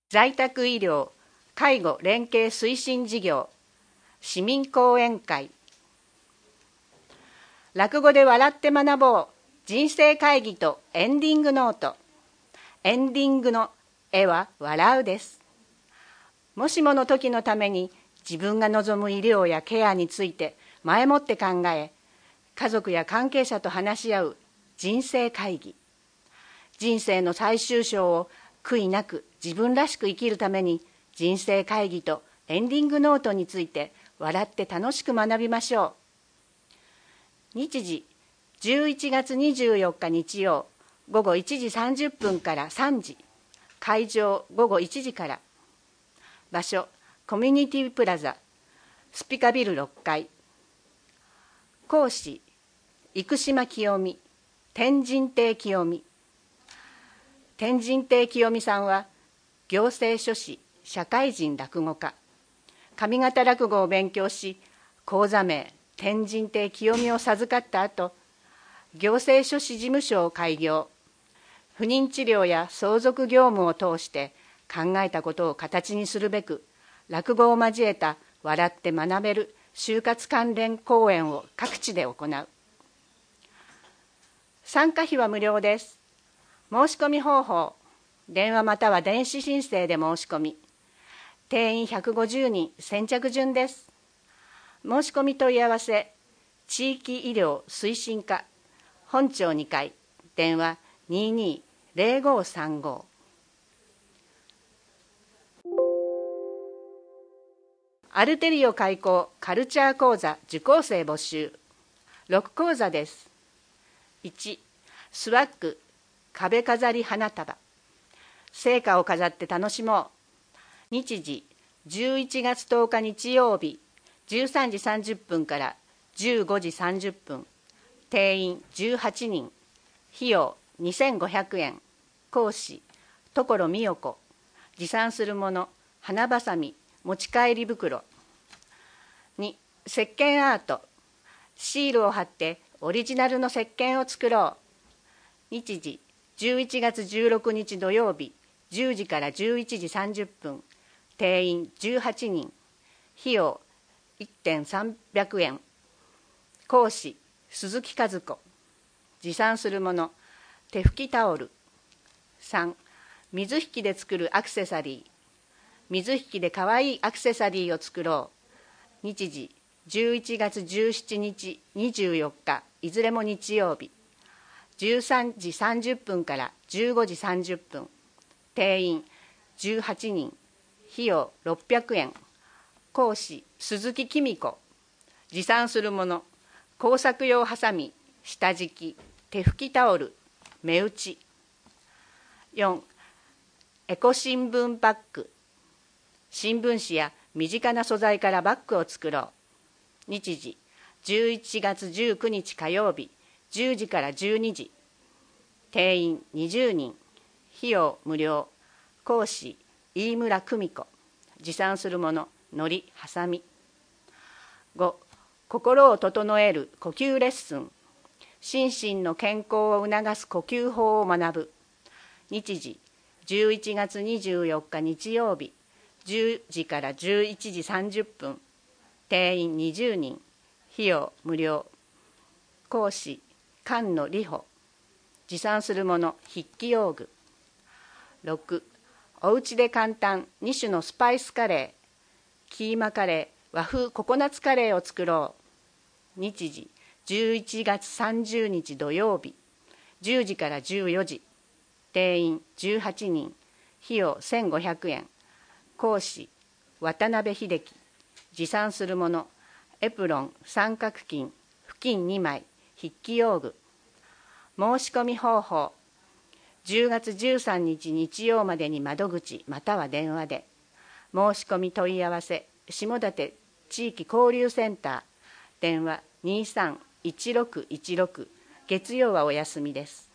在宅医療・介護連携推進事業市民講演会。落語で笑って学ぼう人生会議とエンディングノート。エンディングの絵は笑うです。もしもの時のために自分が望む医療やケアについて前もって考え、家族や関係者と話し合う人生会議。人生の最終章を悔いなく自分らしく生きるために、人生会議とエンディングノートについて笑って楽しく学びましょう。日時11月24日日曜午後1時30分から3時、会場午後1時から。場所コミュニティプラザスピカビル6階。講師生島清美、天神亭清美。天神亭清美さんは行政書士、社会人落語家。上方落語を勉強し、講座名天神亭清美を授かった後、行政書士事務所を開業。不妊治療や相続業務を通して考えたことを形にするべく、落語を交えた笑って学べる就活関連講演を各地で行う。参加費は無料です。申し込み方法、電話または電子申請で申し込み。定員150人、先着順です。申し込み問い合わせ、地域医療推進課、本町2階、電話22-0535。アルテリオ開講カルチャー講座受講生募集。6講座です。1、スワッグ壁飾り花束。聖火を飾って楽しもう。日時11月10日日曜日13時30分から15時30分。定員18人。費用2500円。講師所美代子。持参するもの花ばさみ、持ち帰り袋。2、石鹸アート。シールを貼ってオリジナルの石鹸を作ろう。日時11月16日土曜日10時から11時30分。定員18人。費用1.300円。講師鈴木和子。持参するもの手拭きタオル。3、水引で作るアクセサリー。水引でかわいいアクセサリーを作ろう。日時11月17日24日いずれも日曜日13時30分から15時30分。定員18人。費用600円。講師鈴木紀美子。持参するもの工作用ハサミ、下敷き、手拭きタオル、目打ち。4、エコ新聞バッグ。新聞紙や身近な素材からバッグを作ろう。日時11月19日火曜日10時から12時。定員20人。費用無料。講師飯村久美子。持参するもの糊、はさみ。5、心を整える呼吸レッスン。心身の健康を促す呼吸法を学ぶ。日時11月24日日曜日10時から11時30分。定員20人。費用無料。講師菅野里穂。持参するもの筆記用具。6、おうちで簡単2種のスパイスカレー。キーマカレー、和風ココナッツカレーを作ろう。日時11月30日土曜日10時から14時。定員18人。費用1500円。講師渡辺秀樹。持参するものエプロン、三角巾、布巾2枚、筆記用具。申し込み方法、10月13日日曜までに窓口または電話で。申し込み問い合わせ下館地域交流センター。電話23-1616。月曜はお休みです。